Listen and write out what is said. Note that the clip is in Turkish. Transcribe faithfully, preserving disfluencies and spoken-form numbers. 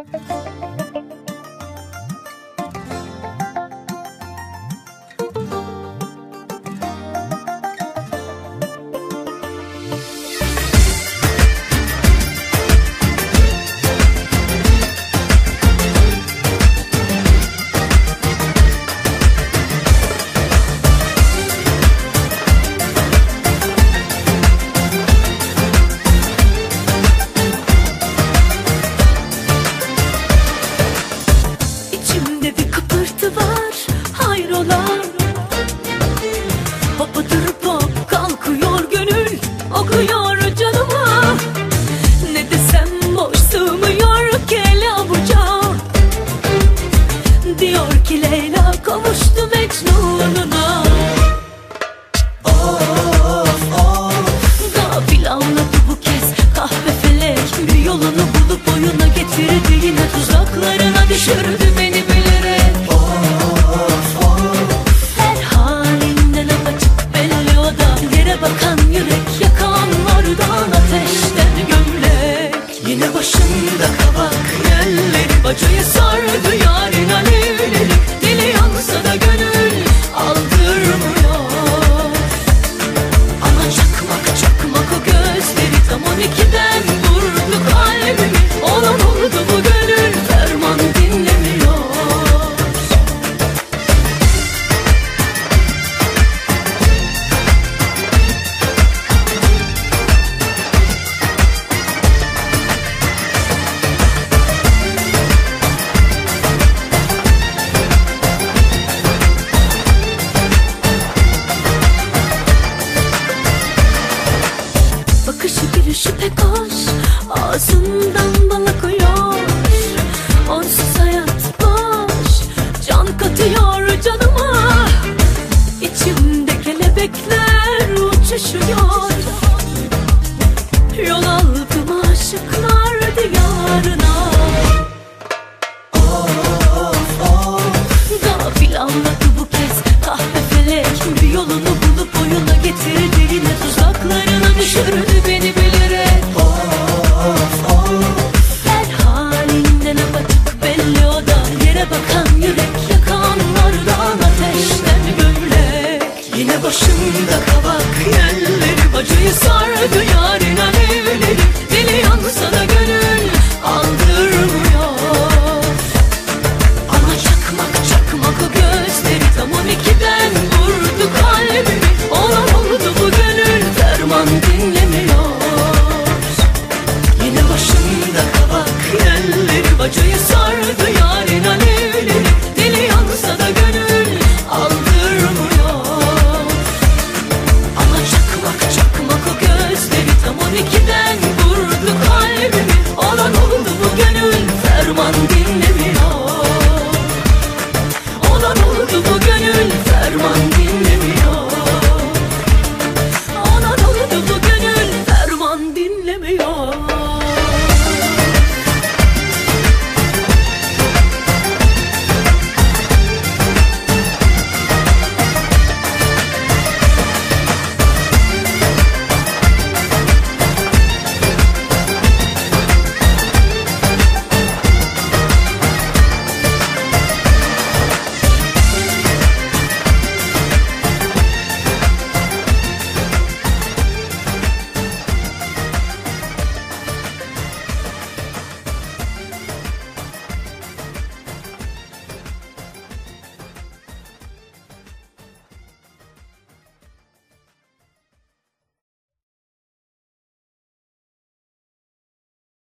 Acıyı sardı yarın alevleri, dili yansa da gönül aldırmıyor. Ama çakmak çakmak o gözleri, tam on ikiden vurdu kalbimi. Olan oldu bu gönül, ferman dinlemiyor. Bakışı gülüşü pek hoş, ağzından bal akıyor. Onsuz hayat boş, can katıyor canıma. İçimde kelebekler uçuşuyor. Yol aldım aşıklar diyarına. Of of, gafil anladı bu kez kahve felek. Bir yolunu bulup oyuna getirdi, yine tuzaklarına düşürdü beni bilerek. Of of, her halinden apaçık belli o da. Yere bakan yürek, yakanlardan ateşten gömlek. Yine başımda kavak yerleri, acıyı sardı yarın alevleri. Dili yansa da gönül aldırmıyor. Ama çakmak çakmak o gözleri, tam on ikiden vurdu kalbimi. Olan oldu bu gönül, ferman dinlemiyor. Yine başımda kavak yerleri, acıyı sardı yarın alevleri. Dili yansa da gönül aldırmıyor. Ama çakmak çakmak o gözleri, tam on ikiden vurdu kalbimi. Olan oldu bu gönül, ferman dinlemiyor.